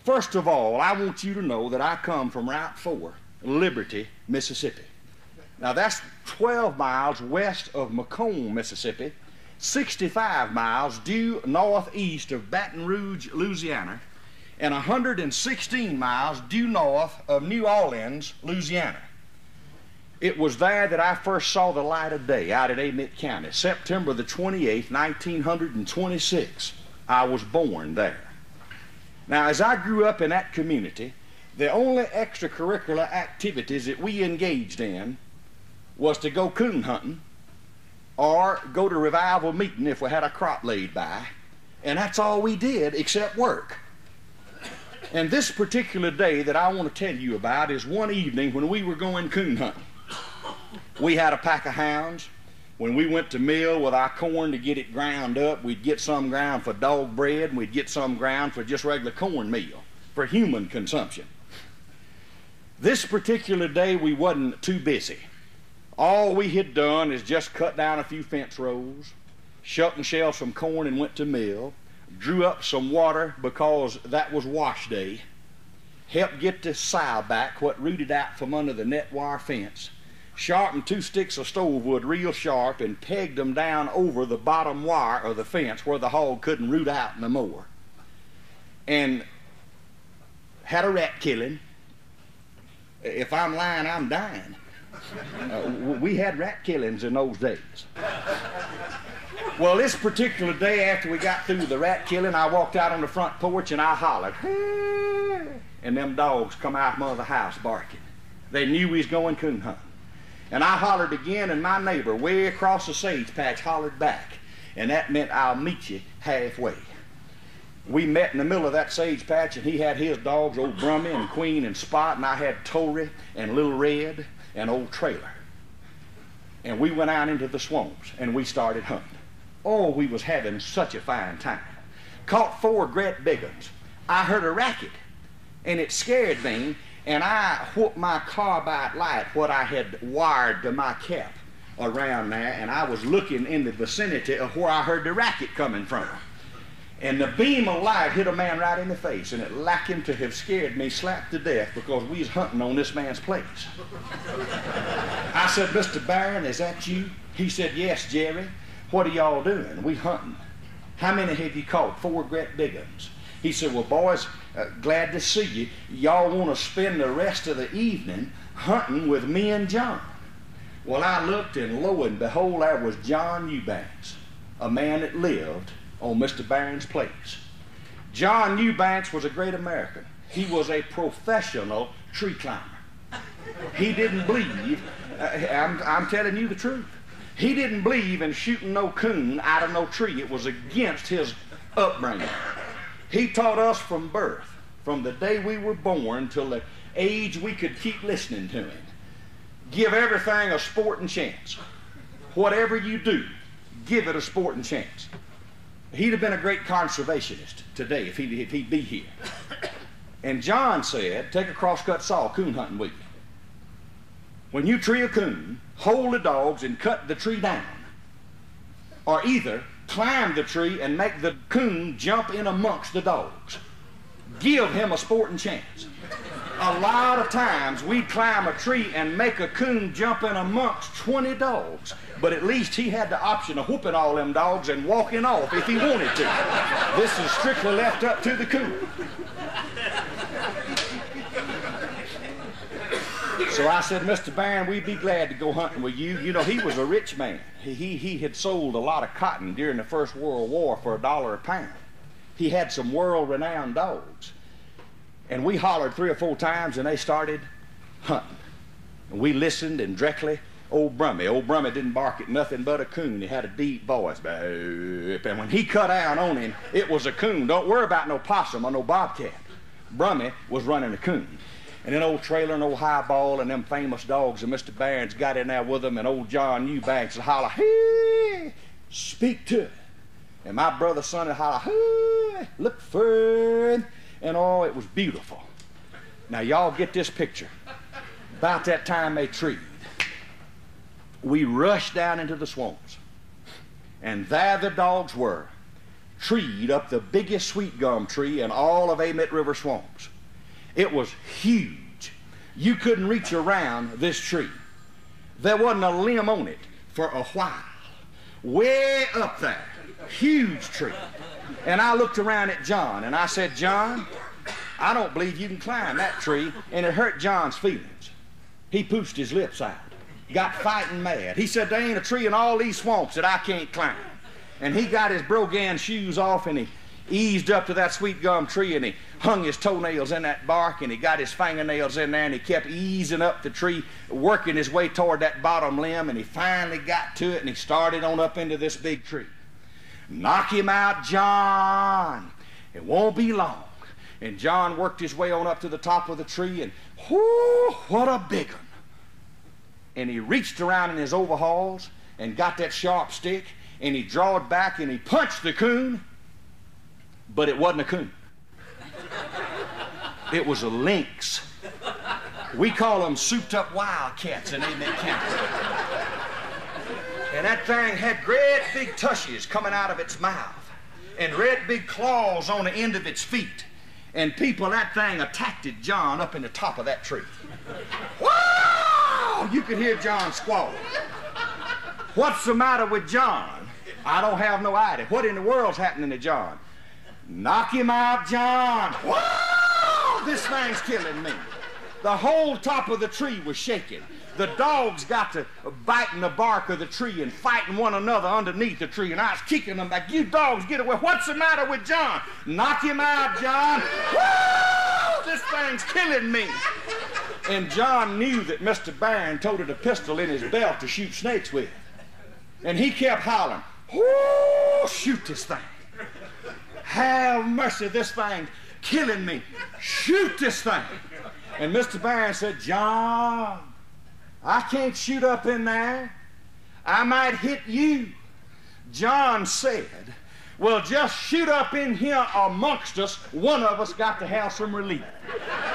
First of all, I want you to know that I come from Route 4, Liberty, Mississippi. Now that's 12 miles west of McComb, Mississippi, 65 miles due northeast of Baton Rouge, Louisiana, and 116 miles due north of New Orleans, Louisiana. It was there that I first saw the light of day out at Amite County, September the 28th, 1926. I was born there. Now, as I grew up in that community, the only extracurricular activities that we engaged in was to go coon hunting or go to revival meeting if we had a crop laid by, and that's all we did except work. And this particular day that I want to tell you about is one evening when we were going coon hunting. We had a pack of hounds. When we went to mill with our corn to get it ground up, we'd get some ground for dog bread, and we'd get some ground for just regular cornmeal for human consumption. This particular day we wasn't too busy. All we had done is just cut down a few fence rows, shucked and shelled some corn and went to mill, drew up some water because that was wash day, helped get the sow back what rooted out from under the net wire fence, sharpened 2 sticks of stove wood real sharp and pegged them down over the bottom wire of the fence where the hog couldn't root out no more, and had a rat killing. If I'm lying, I'm dying. We had rat killings in those days. Well, this particular day after we got through the rat killing, I walked out on the front porch and I hollered, "Hey!" And them dogs come out from under the house barking. They knew we was going coon hunting. And I hollered again, and my neighbor way across the sage patch hollered back, and that meant I'll meet you halfway. We met in the middle of that sage patch, and he had his dogs, Old Brummy and Queen and Spot, and I had Tory and Little Red and Old Trailer. And we went out into the swamps, and we started hunting. Oh, we was having such a fine time. Caught 4 great big ones. I heard a racket, and it scared me, and I whooped my carbide light, what I had wired to my cap around there, and I was looking in the vicinity of where I heard the racket coming from. And the beam of light hit a man right in the face, and it lacked him to have scared me slap to death because we was hunting on this man's place. I said, "Mr. Barron, is that you?" He said, "Yes, Jerry. What are y'all doing?" "We hunting." "How many have you caught?" 4 great big ones. He said, "Well, boys, glad to see you. Y'all want to spend the rest of the evening hunting with me and John." Well, I looked, and lo and behold, there was John Eubanks, a man that lived on Mr. Barron's place. John Eubanks was a great American. He was a professional tree climber. He didn't believe, I'm telling you the truth, he didn't believe in shooting no coon out of no tree. It was against his upbringing. He taught us from birth, from the day we were born till the age we could keep listening to him. Give everything a sporting chance. Whatever you do, give it a sporting chance. He'd have been a great conservationist today if he'd be here. And John said, "Take a crosscut saw coon hunting with you. When you tree a coon, hold the dogs and cut the tree down. Or either climb the tree and make the coon jump in amongst the dogs. Give him a sporting chance." A lot of times we'd climb a tree and make a coon jump in amongst 20 dogs, but at least he had the option of whooping all them dogs and walking off if he wanted to. This is strictly left up to the coon. So I said, "Mr. Barron, we'd be glad to go hunting with you." You know, he was a rich man. He had sold a lot of cotton during the First World War for $1 a pound. He had some world-renowned dogs. And we hollered 3 or 4 times, and they started hunting. And we listened, and directly, Old Brummy didn't bark at nothing but a coon. He had a deep voice. And when he cut down on him, it was a coon. Don't worry about no possum or no bobcat. Brummy was running a coon. And then Old Trailer and Old Highball and them famous dogs of Mr. Barron's got in there with them, and old John Eubanks would holler, "Hey, speak to it." And my brother's son would holler, "Hey, look for him." And oh, it was beautiful. Now y'all get this picture. About that time they treed, we rushed down into the swamps, and there the dogs were, treed up the biggest sweet gum tree in all of Amite River swamps. It was huge. You couldn't reach around this tree. There wasn't a limb on it for a while. Way up there, huge tree. And I looked around at John and I said, John, I don't believe you can climb that tree. And it hurt John's feelings. He pooched his lips out, got fighting mad. He said, there ain't a tree in all these swamps that I can't climb. And he got his brogan shoes off and he eased up to that sweet gum tree and he hung his toenails in that bark and he got his fingernails in there and he kept easing up the tree, working his way toward that bottom limb, and he finally got to it and he started on up into this big tree. Knock him out, John. It won't be long. And John worked his way on up to the top of the tree, and whoo, what a big one. And he reached around in his overalls and got that sharp stick and he drawed back and he punched the coon, but it wasn't a coon. It was a lynx. We call them souped up wildcats in Amite County. And that thing had great big tushes coming out of its mouth and red big claws on the end of its feet. And people, that thing attacked John up in the top of that tree. Wow! You could hear John squall. What's the matter with John? I don't have no idea. What in the world's happening to John? Knock him out, John. Wow! This thing's killing me. The whole top of the tree was shaking. The dogs got to biting the bark of the tree and fighting one another underneath the tree, and I was kicking them back. You dogs, get away. What's the matter with John? Knock him out, John. Woo! This thing's killing me. And John knew that Mr. Barron toted a pistol in his belt to shoot snakes with. And he kept hollering, whoo, shoot this thing. Have mercy, this thing's killing me. Shoot this thing. And Mr. Barron said, John, I can't shoot up in there. I might hit you. John said, well, just shoot up in here amongst us. One of us got to have some relief.